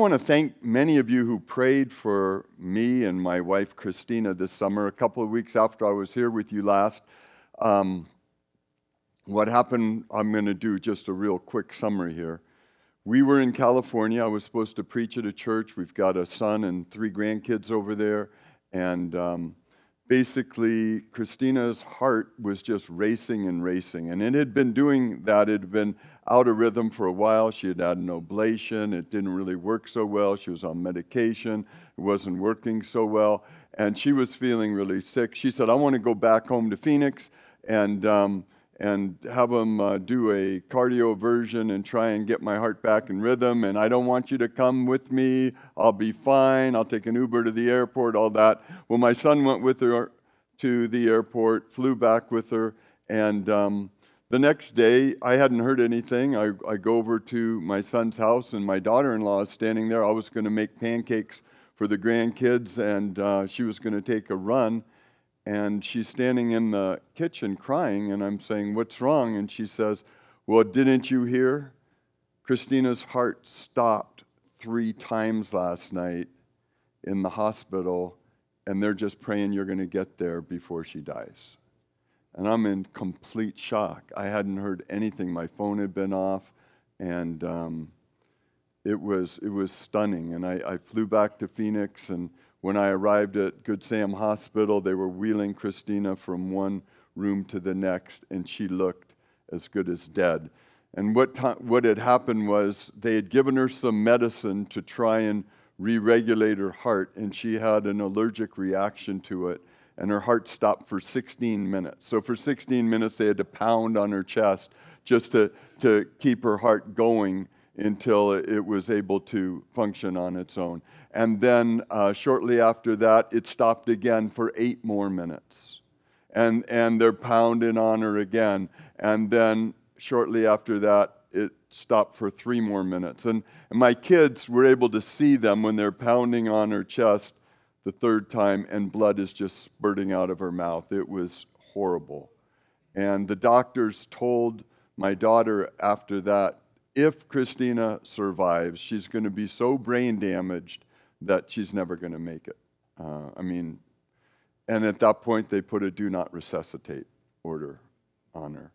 want to thank many of you who prayed for me and my wife Christina this summer. A couple of weeks after I was here with you last, um, what happened, I'm going to do just a real quick summary here. We were in California. I was supposed to preach at a church. We've got a son and three grandkids over there. And basically, Christina's heart was just racing and racing. And it had been doing that. It had been out of rhythm for a while. She had had an oblation. It didn't really work so well. She was on medication. It wasn't working so well. And she was feeling really sick. She said, I want to go back home to Phoenix and have them do a cardio version and try and get my heart back in rhythm. And I don't want you to come with me. I'll be fine. I'll take an Uber to the airport, all that. Well, my son went with her to the airport, flew back with her. And the next day, I hadn't heard anything. I go over to my son's house, and my daughter-in-law is standing there. I was going to make pancakes for the grandkids, and she was going to take a run. And she's standing in the kitchen crying, and I'm saying, "What's wrong?" And she says, "Well, didn't you hear? Christina's heart stopped 3 times last night in the hospital, and they're just praying you're going to get there before she dies." And I'm in complete shock. I hadn't heard anything. My phone had been off, and it was stunning. And I flew back to Phoenix, and when I arrived at Good Sam Hospital, they were wheeling Christina from one room to the next, and she looked as good as dead. And what had happened was they had given her some medicine to try and re-regulate her heart, and she had an allergic reaction to it, and her heart stopped for 16 minutes. So for 16 minutes, they had to pound on her chest just to keep her heart going until it was able to function on its own. And then shortly after that, it stopped again for 8 more minutes. And they're pounding on her again. And then shortly after that, it stopped for 3 more minutes. And my kids were able to see them when they're pounding on her chest the third time, and blood is just spurting out of her mouth. It was horrible. And the doctors told my daughter after that, if Christina survives, she's going to be so brain damaged that she's never going to make it. I mean, and at that point, they put a do not resuscitate order on her.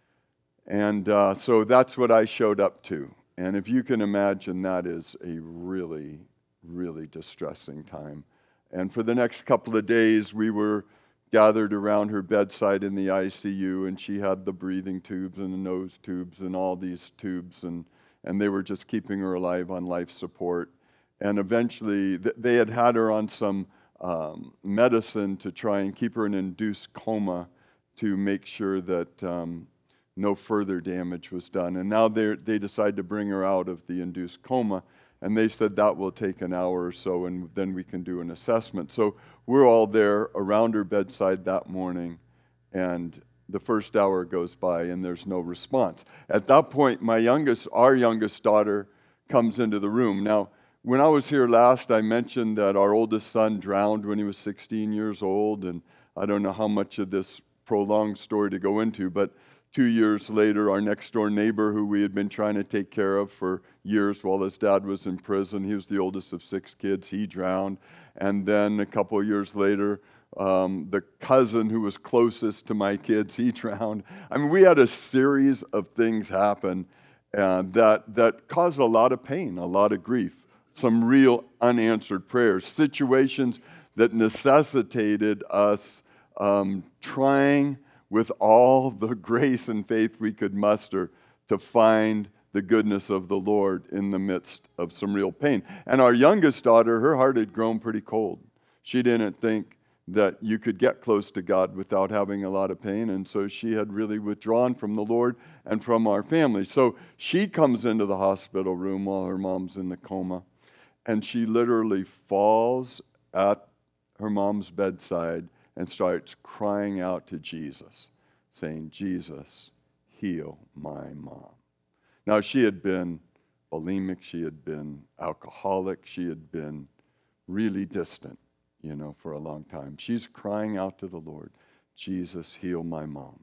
And so that's what I showed up to. And if you can imagine, that is a really, really distressing time. And for the next couple of days, we were gathered around her bedside in the ICU, and she had the breathing tubes and the nose tubes and all these tubes, and they were just keeping her alive on life support. And eventually, they had her on some medicine to try and keep her in an induced coma to make sure that no further damage was done. And now they decide to bring her out of the induced coma, and they said that will take an hour or so, and then we can do an assessment. So we're all there around her bedside that morning, and the first hour goes by, and there's no response. At that point, our youngest daughter, comes into the room. Now, when I was here last, I mentioned that our oldest son drowned when he was 16 years old, and I don't know how much of this prolonged story to go into, but 2 years later, our next door neighbor, who we had been trying to take care of for years while his dad was in prison, he was the oldest of 6 kids, he drowned. And then a couple of years later, the cousin who was closest to my kids, he drowned. I mean, we had a series of things happen that caused a lot of pain, a lot of grief, some real unanswered prayers, situations that necessitated us trying with all the grace and faith we could muster to find the goodness of the Lord in the midst of some real pain. And our youngest daughter, her heart had grown pretty cold. She didn't think that you could get close to God without having a lot of pain, and so she had really withdrawn from the Lord and from our family. So she comes into the hospital room while her mom's in the coma, and she literally falls at her mom's bedside and starts crying out to Jesus, saying, "Jesus, heal my mom." Now, she had been bulimic, she had been alcoholic, she had been really distant, for a long time. She's crying out to the Lord, "Jesus, heal my mom."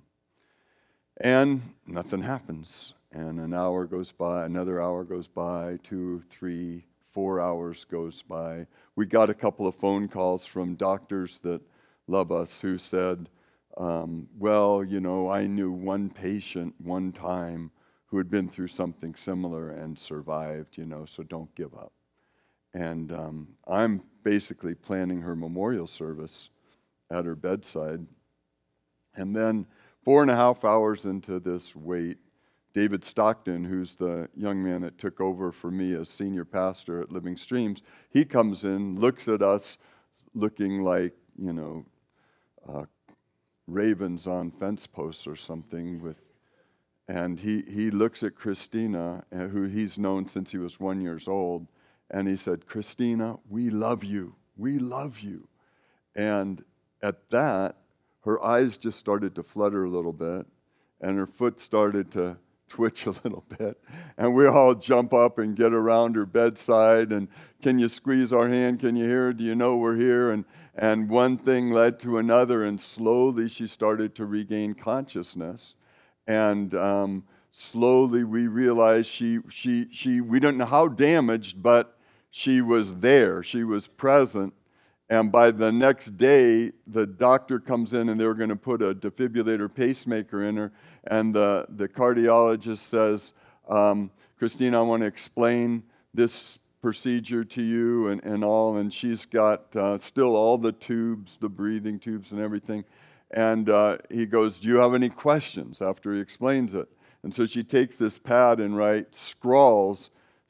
And nothing happens. And an hour goes by, another hour goes by, 2, 3, 4 hours goes by. We got a couple of phone calls from doctors that love us who said, well, I knew one patient one time who had been through something similar and survived, so don't give up. And I'm basically planning her memorial service at her bedside. And then 4.5 hours into this wait, David Stockton, who's the young man that took over for me as senior pastor at Living Streams, he comes in, looks at us looking like, uh, ravens on fence posts or something and he looks at Christina, who he's known since he was 1 year old, and he said, "Christina, we love you. We love you." And at that, her eyes just started to flutter a little bit, and her foot started to twitch a little bit. And we all jump up and get around her bedside, and can you squeeze our hand? Can you hear? Do you know we're here? And one thing led to another, and slowly she started to regain consciousness. And slowly we realized we didn't know how damaged, but she was there. She was present. And by the next day, the doctor comes in and they were going to put a defibrillator pacemaker in her. And the cardiologist says, Christine, I want to explain this procedure to you and all. And she's got still all the tubes, the breathing tubes and everything. And he goes, do you have any questions after he explains it? And so she takes this pad and scrawls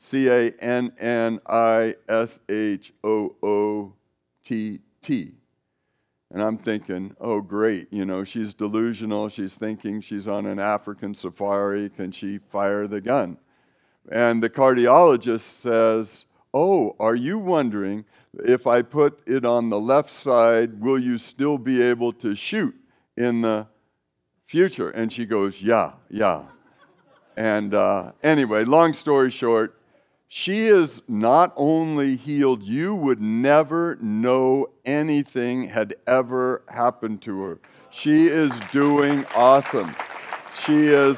CANNISHOOTT. And I'm thinking, oh, great. She's delusional. She's thinking she's on an African safari. Can she fire the gun? And the cardiologist says, oh, are you wondering if I put it on the left side, will you still be able to shoot in the future? And she goes, yeah. And anyway, long story short, she is not only healed, you would never know anything had ever happened to her. She is doing awesome. She is,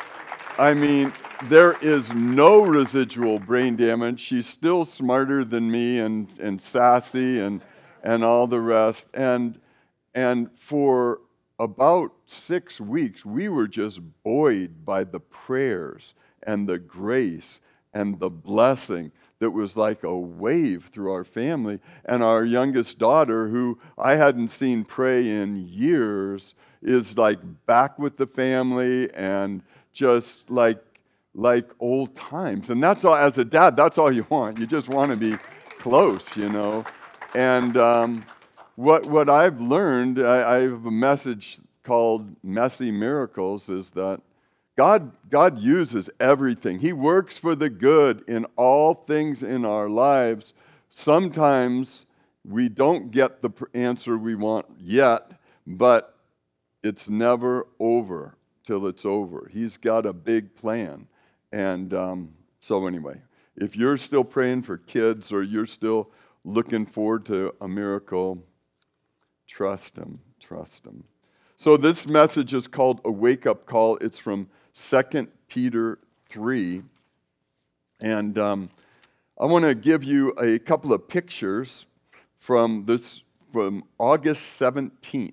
there is no residual brain damage. She's still smarter than me and sassy and all the rest. And for about 6 weeks, we were just buoyed by the prayers and the grace and the blessing that was like a wave through our family. And our youngest daughter, who I hadn't seen pray in years, is like back with the family and just like old times. And that's all, as a dad, that's all you want. You just want to be close, And what I've learned, I have a message called Messy Miracles, is that God uses everything. He works for the good in all things in our lives. Sometimes we don't get the answer we want yet, but it's never over till it's over. He's got a big plan. And so anyway, if you're still praying for kids or you're still looking forward to a miracle, trust Him. Trust Him. So this message is called a wake-up call. It's from 2 Peter 3. And I want to give you a couple of pictures from August 17th,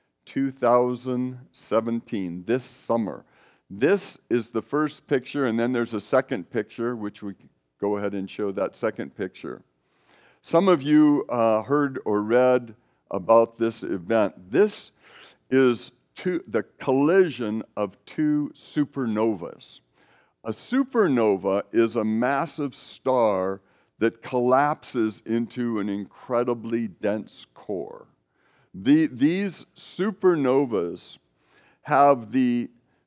2017, this summer. This is the first picture, and then there's a second picture, which we go ahead and show that second picture. Some of you heard or read about this event. This is the collision of two supernovas. A supernova is a massive star that collapses into an incredibly dense core. These supernovas have the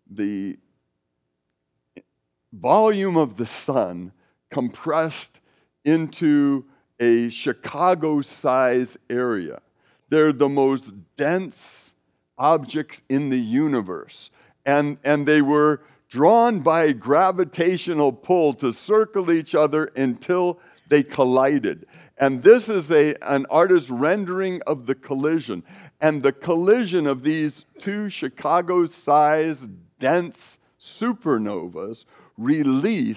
volume of the sun compressed into a Chicago-size area. They're the most dense objects in the universe. And they were drawn by a gravitational pull to circle each other until they collided. And this is an artist's rendering of the collision. And the collision of these two Chicago-sized dense supernovas released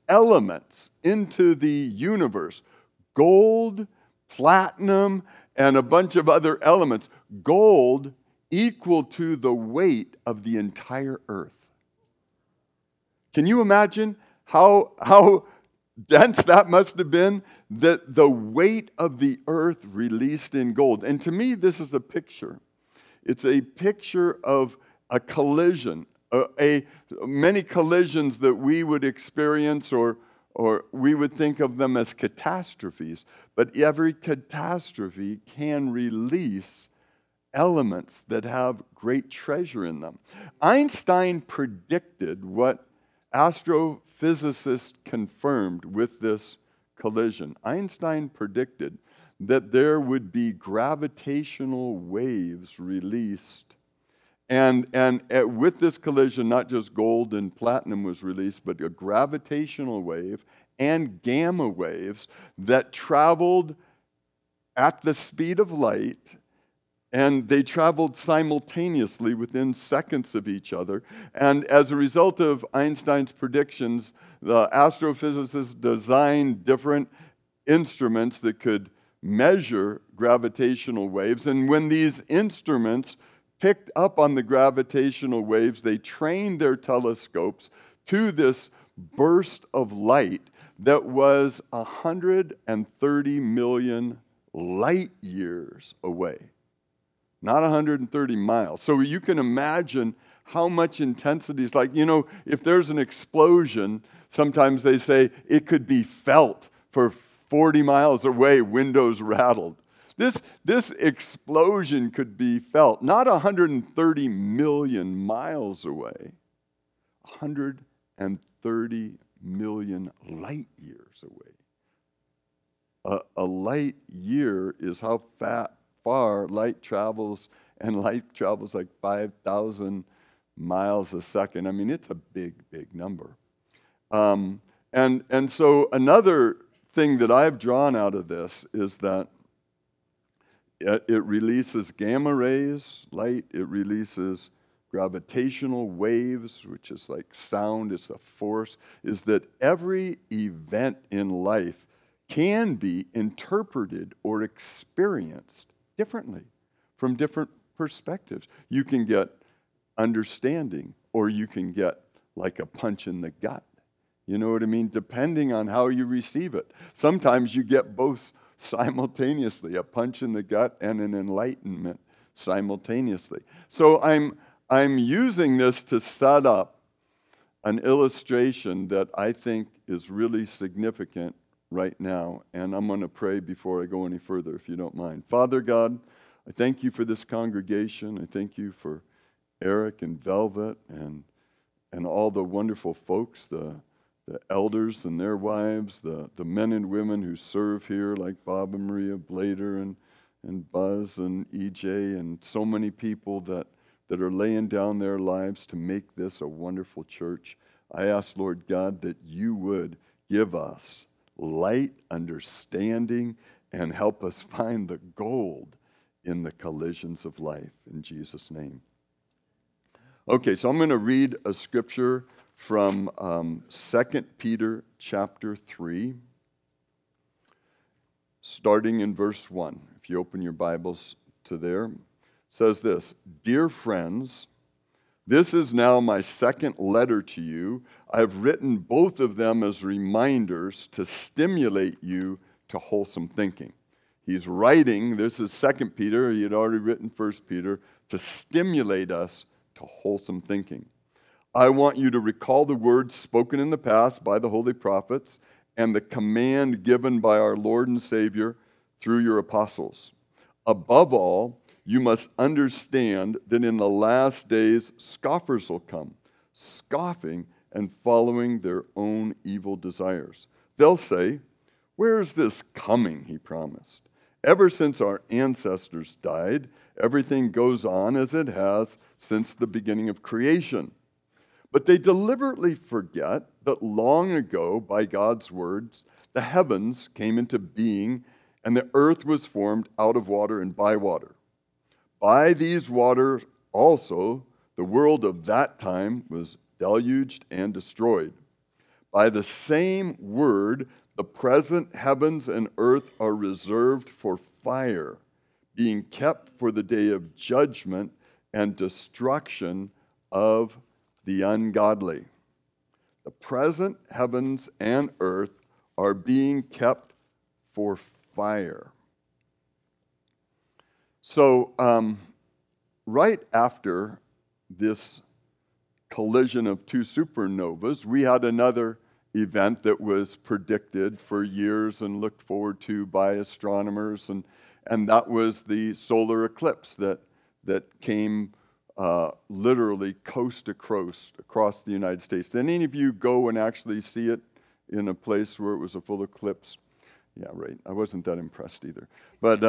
elements into the universe: gold, platinum, and a bunch of other elements. Gold equal to the weight of the entire earth. Can you imagine how dense that must have been? That the weight of the earth released in gold. And to me, this is a picture. It's a picture of a collision, many collisions that we would experience, or we would think of them as catastrophes. But every catastrophe can release elements that have great treasure in them. Einstein predicted what astrophysicists confirmed with this collision. Einstein predicted that there would be gravitational waves released. And with this collision, not just gold and platinum was released, but a gravitational wave and gamma waves that traveled at the speed of light, and they traveled simultaneously within seconds of each other. And as a result of Einstein's predictions, the astrophysicists designed different instruments that could measure gravitational waves. And when these instruments picked up on the gravitational waves, they trained their telescopes to this burst of light that was 130 million light years away, not 130 miles. So you can imagine how much intensity is like, if there's an explosion, sometimes they say it could be felt for 40 miles away, windows rattled. This explosion could be felt, not 130 million miles away, 130 million light years away. A light year is how far light travels, and light travels like 5,000 miles a second. I mean, it's a big, big number. And so another thing that I've drawn out of this is that it releases gamma rays, light. It releases gravitational waves, which is like sound. It's a force. Is that every event in life can be interpreted or experienced differently from different perspectives. You can get understanding, or you can get like a punch in the gut. You know what I mean? Depending on how you receive it. Sometimes you get both simultaneously, a punch in the gut and an enlightenment simultaneously. So I'm using this to set up an illustration that I think is really significant right now. And I'm going to pray before I go any further, if you don't mind. Father God, I thank you for this congregation. I thank you for Eric and Velvet and all the wonderful folks, the elders and their wives, the men and women who serve here, like Bob and Maria Blader and Buzz and EJ, and so many people that are laying down their lives to make this a wonderful church. I ask, Lord God, that you would give us light, understanding, and help us find the gold in the collisions of life. In Jesus' name. Okay, so I'm going to read a scripture from 2 Peter chapter 3, starting in verse 1. If you open your Bibles to there, it says this: Dear friends, this is now my second letter to you. I've written both of them as reminders to stimulate you to wholesome thinking. He's writing, this is 2 Peter, he had already written 1 Peter, to stimulate us to wholesome thinking. I want you to recall the words spoken in the past by the holy prophets and the command given by our Lord and Savior through your apostles. Above all, you must understand that in the last days scoffers will come, scoffing and following their own evil desires. They'll say, "Where is this coming he promised? Ever since our ancestors died, everything goes on as it has since the beginning of creation." But they deliberately forget that long ago, by God's words, the heavens came into being and the earth was formed out of water and by water. By these waters also, the world of that time was deluged and destroyed. By the same word, the present heavens and earth are reserved for fire, being kept for the day of judgment and destruction of the ungodly. The present heavens and earth are being kept for fire. So, right after this collision of two supernovas, we had another event that was predicted for years and looked forward to by astronomers, and that was the solar eclipse that came literally coast to coast across the United States. Did any of you go and actually see it in a place where it was a full eclipse? Yeah, right. I wasn't that impressed either. But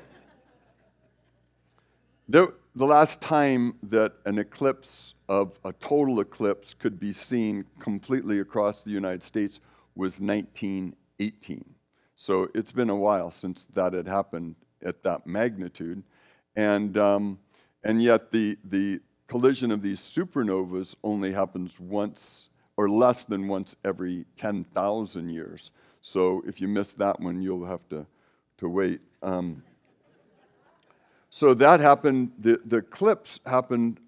the last time that an eclipse of a total eclipse could be seen completely across the United States was 1918. So it's been a while since that had happened at that magnitude, and yet the collision of these supernovas only happens once or less than once every 10,000 years. So if you miss that one, you'll have to wait. So that happened, the eclipse happened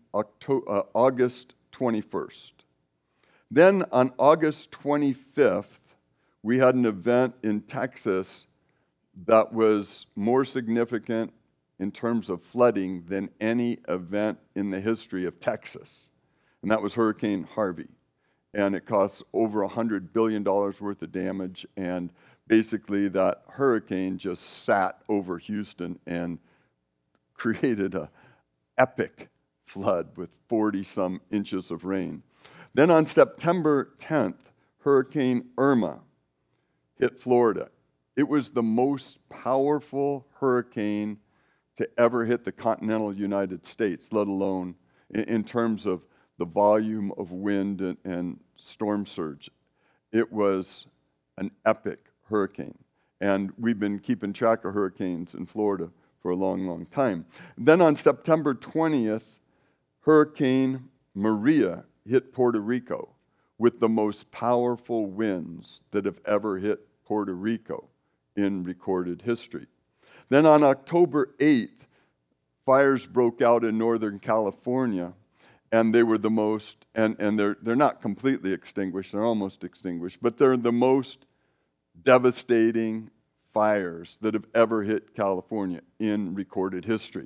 August 21st. Then on August 25th, we had an event in Texas that was more significant in terms of flooding than any event in the history of Texas. And that was Hurricane Harvey. And it cost over $100 billion worth of damage. And basically, that hurricane just sat over Houston and created an epic flood with 40 some inches of rain. Then on September 10th, Hurricane Irma hit Florida. It was the most powerful hurricane to ever hit the continental United States, let alone in terms of the volume of wind and storm surge. It was an epic hurricane. And we've been keeping track of hurricanes in Florida for a long, long time. Then on September 20th, Hurricane Maria hit Puerto Rico with the most powerful winds that have ever hit Puerto Rico in recorded history. Then on October 8th, fires broke out in Northern California, and they were the most, and they're not completely extinguished, they're almost extinguished, but they're the most devastating fires that have ever hit California in recorded history.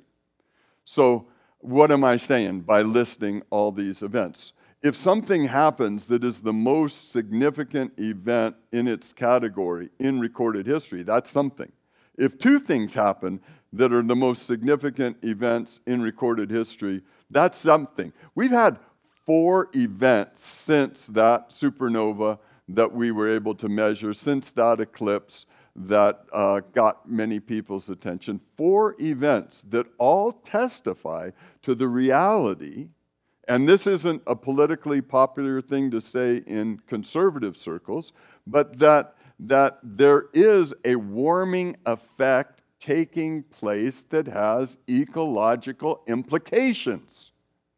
So, what am I saying by listing all these events? If something happens that is the most significant event in its category in recorded history, that's something. If two things happen that are the most significant events in recorded history, that's something. We've had 4 events since that supernova that we were able to measure, since that eclipse that got many people's attention. 4 events that all testify to the reality, and this isn't a politically popular thing to say in conservative circles, but that there is a warming effect taking place that has ecological implications.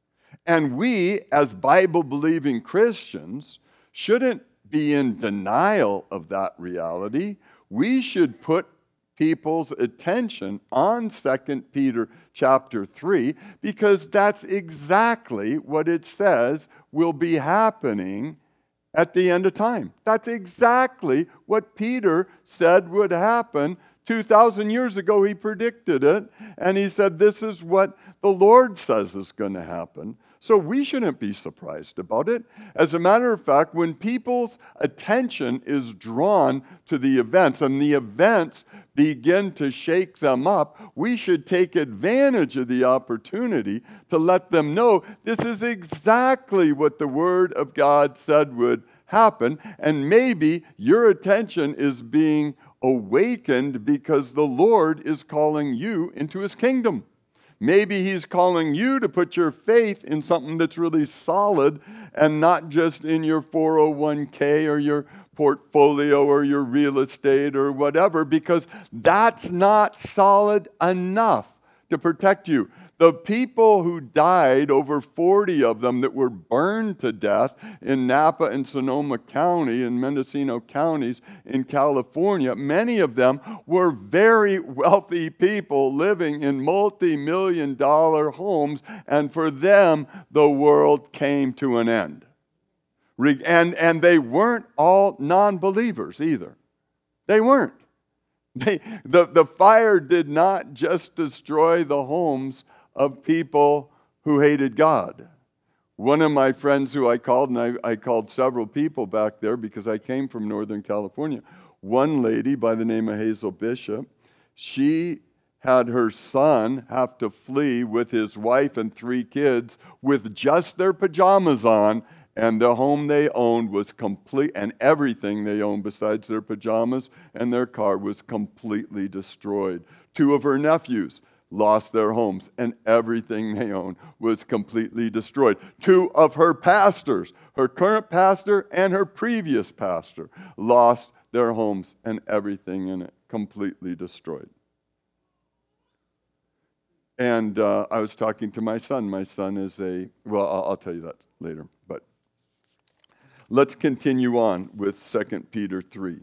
And we, as Bible-believing Christians, shouldn't be in denial of that reality. We should put people's attention on 2 Peter chapter 3, because that's exactly what it says will be happening at the end of time. That's exactly what Peter said would happen 2,000 years ago. He predicted it, and he said this is what the Lord says is going to happen. So we shouldn't be surprised about it. As a matter of fact, when people's attention is drawn to the events and the events begin to shake them up, we should take advantage of the opportunity to let them know this is exactly what the Word of God said would happen. And maybe your attention is being awakened because the Lord is calling you into His kingdom. Maybe He's calling you to put your faith in something that's really solid and not just in your 401k or your portfolio or your real estate or whatever, because that's not solid enough to protect you. The people who died, over 40 of them that were burned to death in Napa and Sonoma County and Mendocino counties in California, many of them were very wealthy people living in multi-million-dollar homes, and for them, the world came to an end. And they weren't all non-believers either. They weren't. The fire did not just destroy the homes of people who hated God. One of my friends who I called, and I called several people back there because I came from Northern California. One lady by the name of Hazel Bishop, she had her son have to flee with his wife and 3 kids with just their pajamas on, and the home they owned was complete, and everything they owned besides their pajamas and their car was completely destroyed. 2 of her nephews lost their homes, and everything they owned was completely destroyed. 2 of her pastors, her current pastor and her previous pastor, lost their homes and everything in it, completely destroyed. And I was talking to my son. My son is I'll tell you that later. But let's continue on with 2 Peter 3.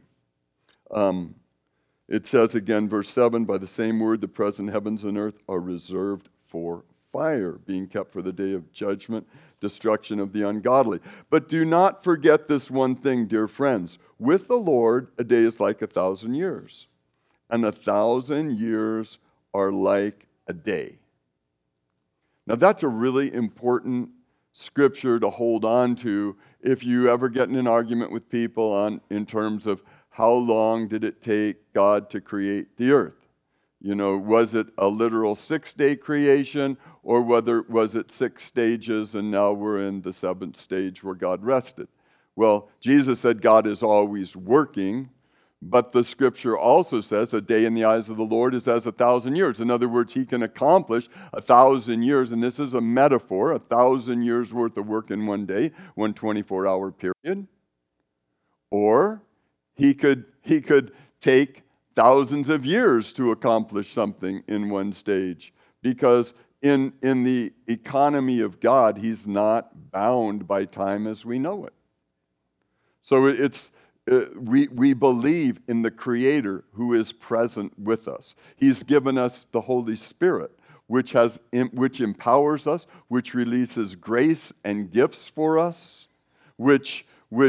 It says again, verse 7, by the same word, the present heavens and earth are reserved for fire, being kept for the day of judgment, destruction of the ungodly. But do not forget this one thing, dear friends. With the Lord, a day is like 1,000 years, and 1,000 years are like a day. Now, that's a really important scripture to hold on to if you ever get in an argument with people in terms of how long did it take God to create the earth. You know, was it a literal 6-day creation, or was it 6 stages and now we're in the 7th stage where God rested? Well, Jesus said God is always working, but the scripture also says a day in the eyes of the Lord is as 1,000 years. In other words, he can accomplish 1,000 years, and this is a metaphor, 1,000 years worth of work in one day, one 24-hour period. Or he could take thousands of years to accomplish something in one stage, because in the economy of God, he's not bound by time as we know it. So we believe in the Creator who is present with us. He's given us the Holy Spirit, which empowers us, which releases grace and gifts for us, which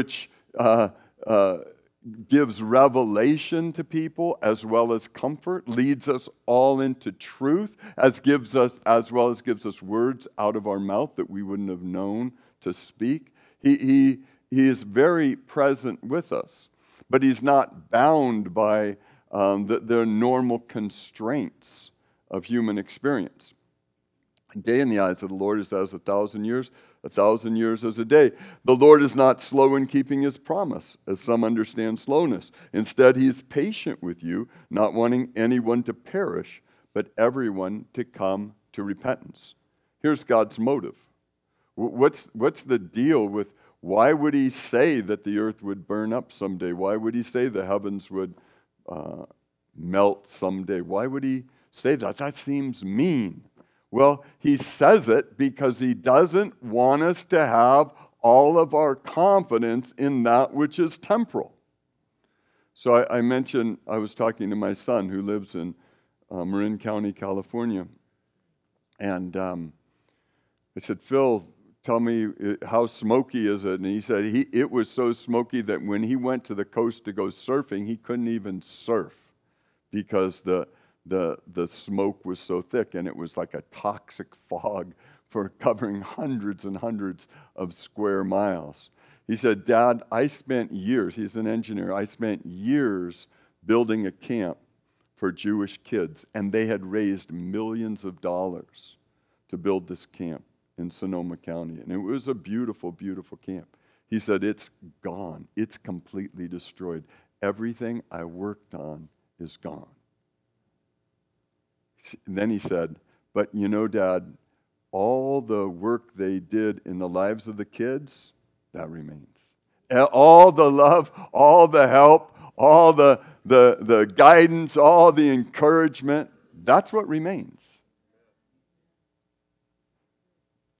gives revelation to people as well as comfort, leads us all into truth, as well as gives us words out of our mouth that we wouldn't have known to speak. He is very present with us, but he's not bound by the normal constraints of human experience. A day in the eyes of the Lord is as 1,000 years, 1,000 years as a day. The Lord is not slow in keeping his promise, as some understand slowness. Instead, he is patient with you, not wanting anyone to perish, but everyone to come to repentance. Here's God's motive. What's the deal with, why would he say that the earth would burn up someday? Why would he say the heavens would melt someday? Why would he say that? That seems mean. Well, he says it because he doesn't want us to have all of our confidence in that which is temporal. So I mentioned, I was talking to my son who lives in Marin County, California. And I said, Phil, tell me, how smoky is it? And he said it was so smoky that when he went to the coast to go surfing, he couldn't even surf because the smoke was so thick, and it was like a toxic fog for covering hundreds and hundreds of square miles. He said, Dad, I spent years, he's an engineer, I spent years building a camp for Jewish kids, and they had raised millions of dollars to build this camp in Sonoma County, and it was a beautiful, beautiful camp. He said, it's gone. It's completely destroyed. Everything I worked on is gone. And then he said, but you know, Dad, all the work they did in the lives of the kids, that remains. All the love, all the help, all the guidance, all the encouragement, that's what remains.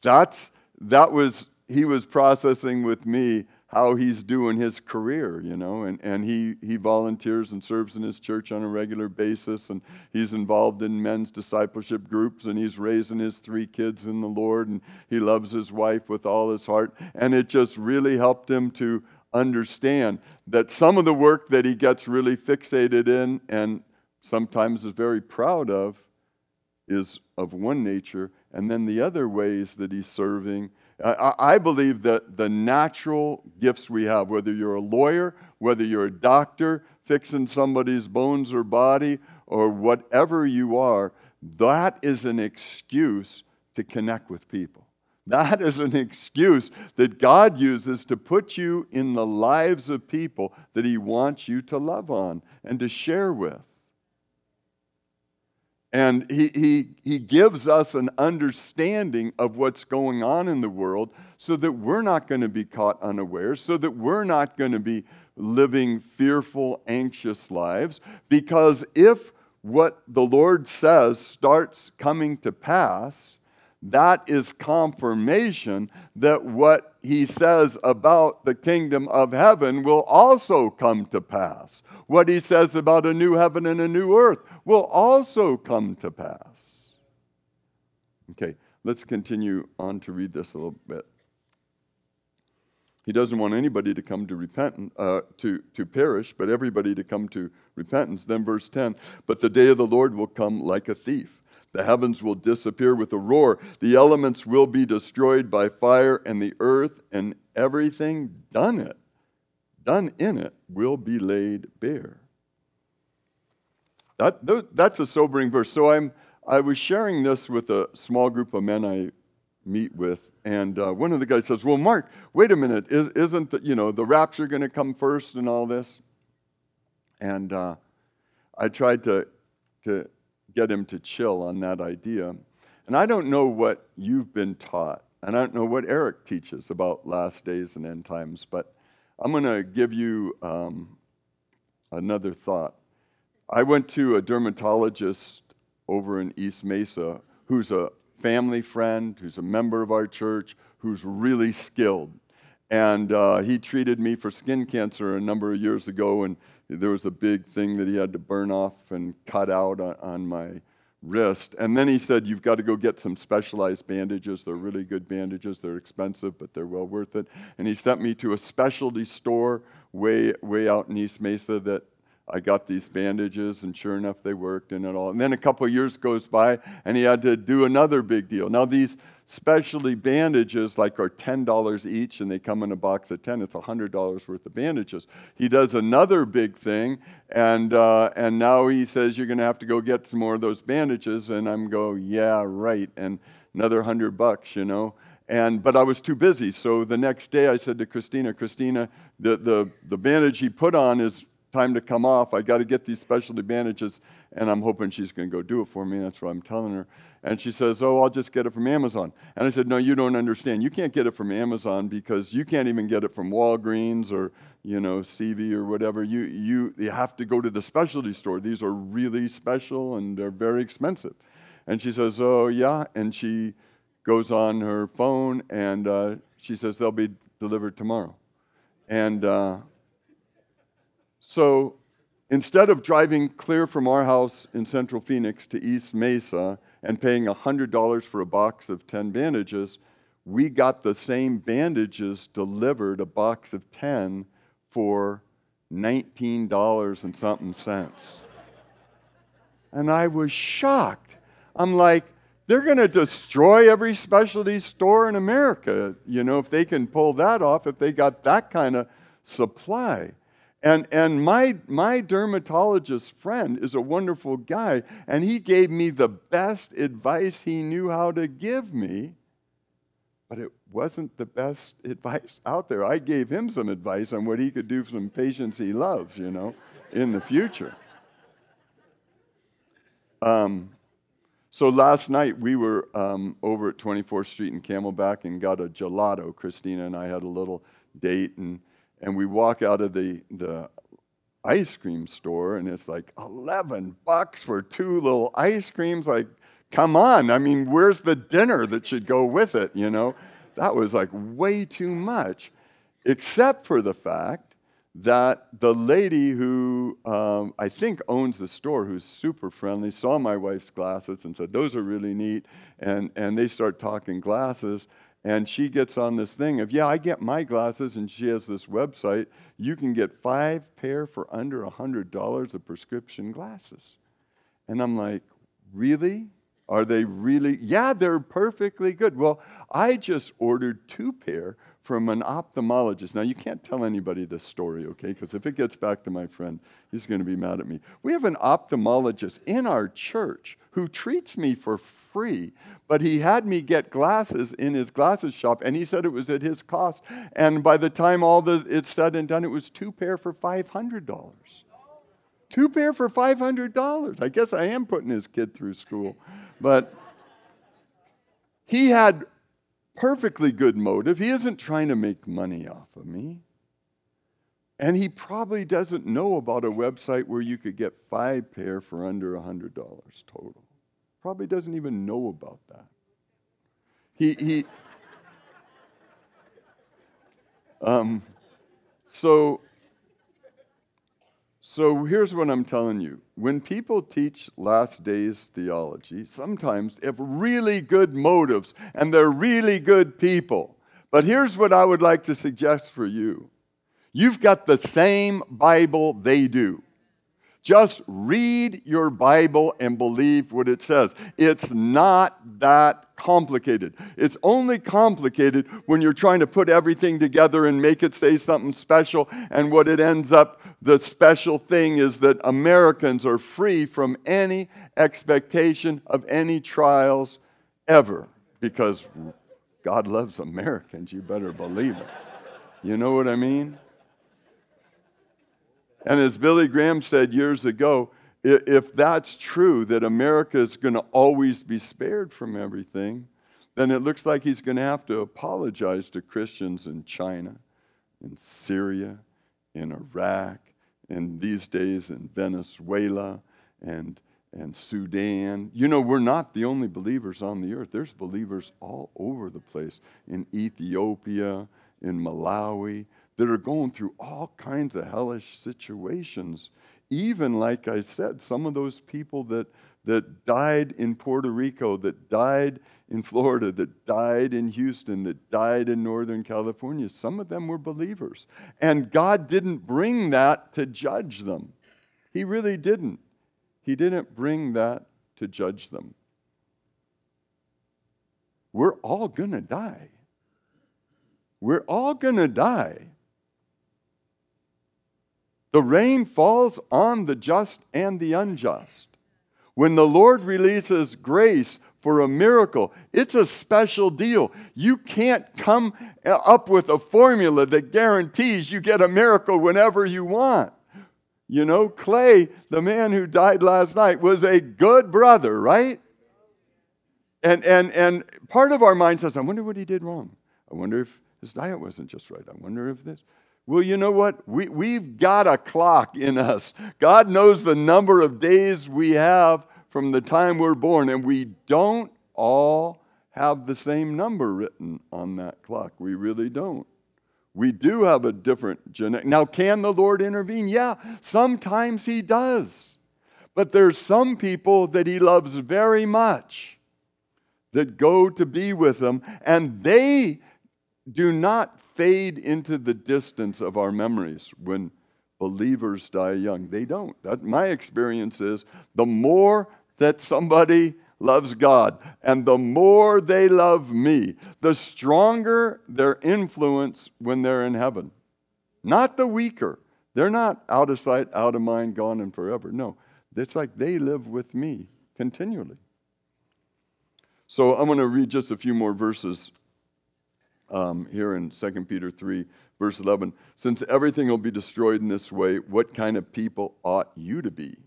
that's he was processing with me how he's doing his career, and he volunteers and serves in his church on a regular basis, and he's involved in men's discipleship groups, and he's raising his 3 kids in the Lord, and he loves his wife with all his heart, and it just really helped him to understand that some of the work that he gets really fixated in and sometimes is very proud of is of one nature, and then the other ways that he's serving. I believe that the natural gifts we have, whether you're a lawyer, whether you're a doctor, fixing somebody's bones or body, or whatever you are, that is an excuse to connect with people. That is an excuse that God uses to put you in the lives of people that he wants you to love on and to share with. And he gives us an understanding of what's going on in the world so that we're not going to be caught unaware, so that we're not going to be living fearful, anxious lives. Because if what the Lord says starts coming to pass, that is confirmation that what he says about the kingdom of heaven will also come to pass. What he says about a new heaven and a new earth will also come to pass. Okay, let's continue on to read this a little bit. He doesn't want anybody to come to repentance, to perish, but everybody to come to repentance. Then verse 10, but the day of the Lord will come like a thief. The heavens will disappear with a roar. The elements will be destroyed by fire, and the earth and everything done in it will be laid bare. That's a sobering verse. So I was sharing this with a small group of men I meet with, and one of the guys says, "Well, Mark, wait a minute. Isn't the rapture going to come first and all this?" And I tried to get him to chill on that idea. And I don't know what you've been taught, and I don't know what Eric teaches about last days and end times, but I'm going to give you another thought. I went to a dermatologist over in East Mesa who's a family friend, who's a member of our church, who's really skilled. And he treated me for skin cancer a number of years ago, and there was a big thing that he had to burn off and cut out on my wrist. And then he said, you've got to go get some specialized bandages. They're really good bandages. They're expensive, but they're well worth it. And he sent me to a specialty store way out in East Mesa that I got these bandages, and sure enough, they worked and it all. And then a couple of years goes by, and he had to do another big deal. Now, these specialty bandages are $10 each, and they come in a box of 10. It's $100 worth of bandages. He does another big thing, and now he says you're going to have to go get some more of those bandages. And I'm yeah, right, and another $100, but I was too busy. So the next day, I said to Christina, the bandage he put on is time to come off. I got to get these specialty bandages, and I'm hoping she's going to go do it for me. That's what I'm telling her. And she says, oh, I'll just get it from Amazon. And I said, no, you don't understand. You can't get it from Amazon because you can't even get it from Walgreens or, CV or whatever. You have to go to the specialty store. These are really special, and they're very expensive. And she says, oh, yeah. And she goes on her phone, and she says, they'll be delivered tomorrow. And so instead of driving clear from our house in Central Phoenix to East Mesa and paying $100 for a box of 10 bandages, we got the same bandages delivered, a box of 10, for $19 and something cents. And I was shocked. I'm like, they're going to destroy every specialty store in America, if they can pull that off, if they got that kind of supply. And my dermatologist friend is a wonderful guy, and he gave me the best advice he knew how to give me, but it wasn't the best advice out there. I gave him some advice on what he could do for some patients he loves, in the future. So last night we were over at 24th Street in Camelback and got a gelato. Christina and I had a little date, and we walk out of the ice cream store, and it's like $11 for 2 little ice creams. Like, Come on. I mean, where's the dinner that should go with it, you know? That was like way too much, except for the fact that the lady who I think owns the store, who's super friendly, saw my wife's glasses and said, those are really neat. And they start talking glasses. And she gets on this thing of, yeah, I get my glasses, and she has this website. You can get 5 pair for under $100 of prescription glasses. And I'm like, really? Are they really? Yeah, they're perfectly good. Well, I just ordered 2 pair from an ophthalmologist. Now, you can't tell anybody this story, okay? Because if it gets back to my friend, he's going to be mad at me. We have an ophthalmologist in our church who treats me for free, but he had me get glasses in his glasses shop, and he said it was at his cost. And by the time it's said and done, it was 2 pair for $500. 2 pair for $500. I guess I am putting his kid through school. But he had perfectly good motive. He isn't trying to make money off of me. And he probably doesn't know about a website where you could get 5 pair for under $100 total. Probably doesn't even know about that. He um so So here's what I'm telling you. When people teach last days theology, sometimes they have really good motives and they're really good people. But here's what I would like to suggest for you. You've got the same Bible they do. Just read your Bible and believe what it says. It's not that complicated. It's only complicated when you're trying to put everything together and make it say something special. And what it ends up, the special thing is that Americans are free from any expectation of any trials ever. Because God loves Americans, you better believe it. You know what I mean? And as Billy Graham said years ago, if that's true, that America is going to always be spared from everything, then it looks like he's going to have to apologize to Christians in China, in Syria, in Iraq, and these days in Venezuela and Sudan. You know, we're not the only believers on the earth. There's believers all over the place, in Ethiopia, in Malawi, that are going through all kinds of hellish situations. Even, like I said, some of those people that died in Puerto Rico, that died in Florida, that died in Houston, that died in Northern California, some of them were believers. And God didn't bring that to judge them. He really didn't. He didn't bring that to judge them. We're all going to die. We're all going to die. The rain falls on the just and the unjust. When the Lord releases grace for a miracle, it's a special deal. You can't come up with a formula that guarantees you get a miracle whenever you want. You know, Clay, the man who died last night, was a good brother, right? And part of our mind says, I wonder what he did wrong. I wonder if his diet wasn't just right. I wonder if this. Well, you know what? We've got a clock in us. God knows the number of days we have from the time we're born, and we don't all have the same number written on that clock. We really don't. We do have a different genetic. Now, can the Lord intervene? Yeah, sometimes he does. But there's some people that he loves very much that go to be with him, and they do not fade into the distance of our memories when believers die young. They don't. My experience is the more that somebody loves God and the more they love me, the stronger their influence when they're in heaven. Not the weaker. They're not out of sight, out of mind, gone and forever. No, it's like they live with me continually. So I'm going to read just a few more verses here in 2 Peter 3, verse 11. Since everything will be destroyed in this way, what kind of people ought you to be?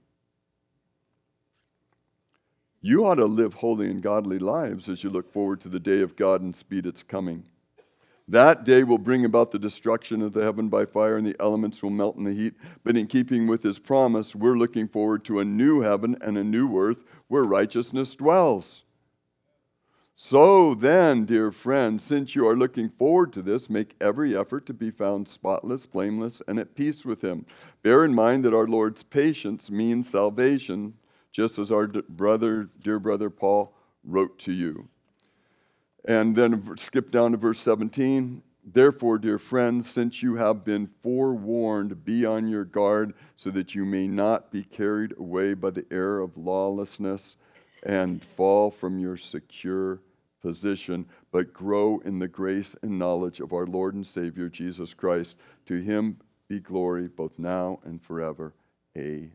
You ought to live holy and godly lives as you look forward to the day of God and speed its coming. That day will bring about the destruction of the heaven by fire, and the elements will melt in the heat. But in keeping with his promise, we're looking forward to a new heaven and a new earth where righteousness dwells. So then, dear friends, since you are looking forward to this, make every effort to be found spotless, blameless, and at peace with him. Bear in mind that our Lord's patience means salvation, just as our dear brother Paul wrote to you. And then skip down to verse 17. Therefore, dear friends, since you have been forewarned, be on your guard so that you may not be carried away by the error of lawlessness and fall from your secure position, but grow in the grace and knowledge of our Lord and Savior Jesus Christ. To him be glory both now and forever. Amen.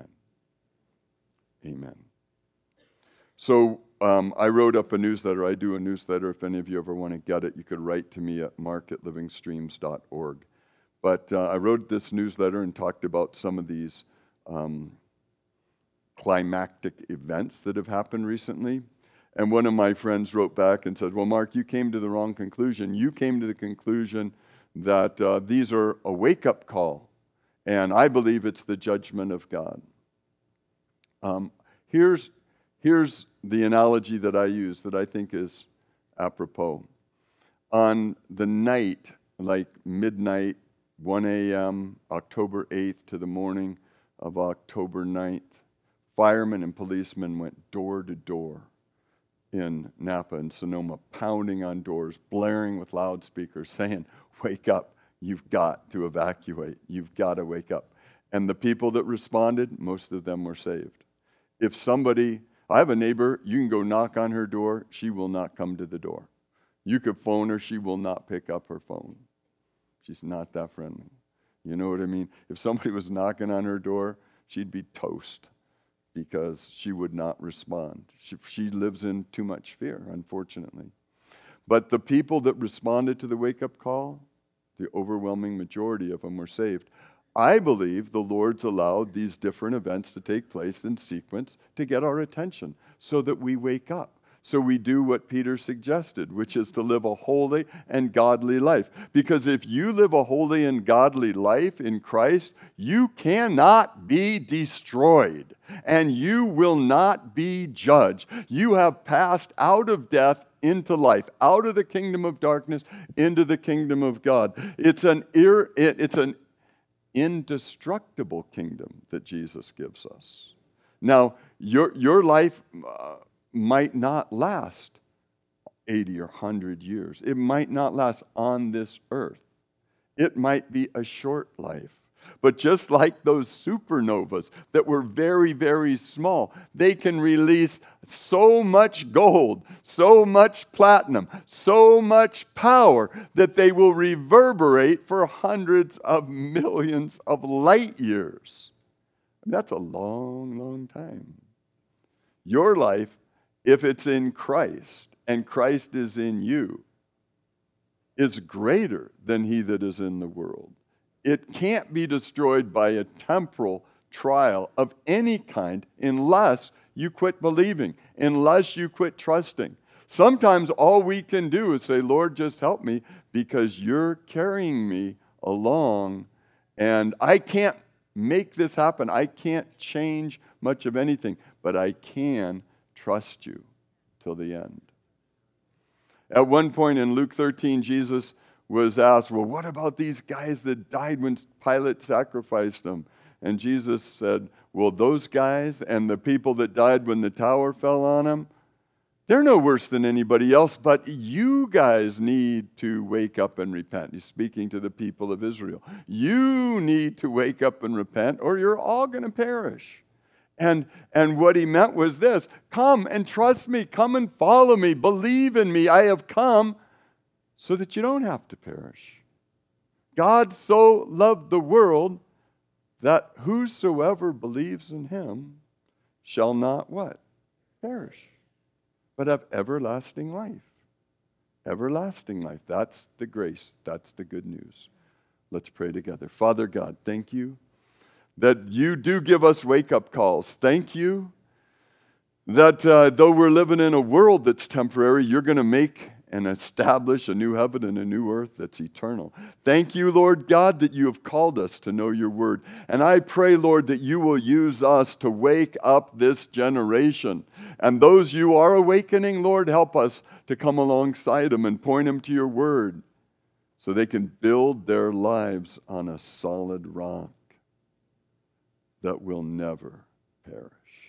Amen. So I wrote up a newsletter. I do a newsletter. If any of you ever want to get it, you could write to me at mark@livingstreams.org. But I wrote this newsletter and talked about some of these climactic events that have happened recently. And one of my friends wrote back and said, well, Mark, you came to the wrong conclusion. You came to the conclusion that these are a wake-up call, and I believe it's the judgment of God. Here's the analogy that I use that I think is apropos. On the night, like midnight, 1 a.m., October 8th to the morning of October 9th, firemen and policemen went door to door in Napa and Sonoma, pounding on doors, blaring with loudspeakers, saying, wake up, you've got to evacuate, you've got to wake up. And the people that responded, most of them were saved. If somebody, I have a neighbor, you can go knock on her door, she will not come to the door. You could phone her, she will not pick up her phone. She's not that friendly. You know what I mean? If somebody was knocking on her door, she'd be toast because she would not respond. She lives in too much fear, unfortunately. But the people that responded to the wake-up call, the overwhelming majority of them were saved. I believe the Lord's allowed these different events to take place in sequence to get our attention so that we wake up. So we do what Peter suggested, which is to live a holy and godly life. Because if you live a holy and godly life in Christ, you cannot be destroyed and you will not be judged. You have passed out of death into life, out of the kingdom of darkness into the kingdom of God. It's an indestructible kingdom that Jesus gives us. Now, your life might not last 80 or 100 years. It might not last on this earth. It might be a short life. But just like those supernovas that were very, very small, they can release so much gold, so much platinum, so much power that they will reverberate for hundreds of millions of light years. That's a long, long time. Your life, if it's in Christ and Christ is in you, is greater than he that is in the world. It can't be destroyed by a temporal trial of any kind unless you quit believing, unless you quit trusting. Sometimes all we can do is say, Lord, just help me because you're carrying me along and I can't make this happen. I can't change much of anything, but I can trust you till the end. At one point in Luke 13, Jesus was asked, well, what about these guys that died when Pilate sacrificed them? And Jesus said, well, those guys and the people that died when the tower fell on them, they're no worse than anybody else, but you guys need to wake up and repent. He's speaking to the people of Israel. You need to wake up and repent or you're all going to perish. And what he meant was this: come and trust me, come and follow me, believe in me. I have come so that you don't have to perish. God so loved the world that whosoever believes in him shall not what? Perish, but have everlasting life. Everlasting life. That's the grace. That's the good news. Let's pray together. Father God, thank you that you do give us wake-up calls. Thank you that though we're living in a world that's temporary, you're going to make and establish a new heaven and a new earth that's eternal. Thank you, Lord God, that you have called us to know your word. And I pray, Lord, that you will use us to wake up this generation. And those you are awakening, Lord, help us to come alongside them and point them to your word so they can build their lives on a solid rock that will never perish.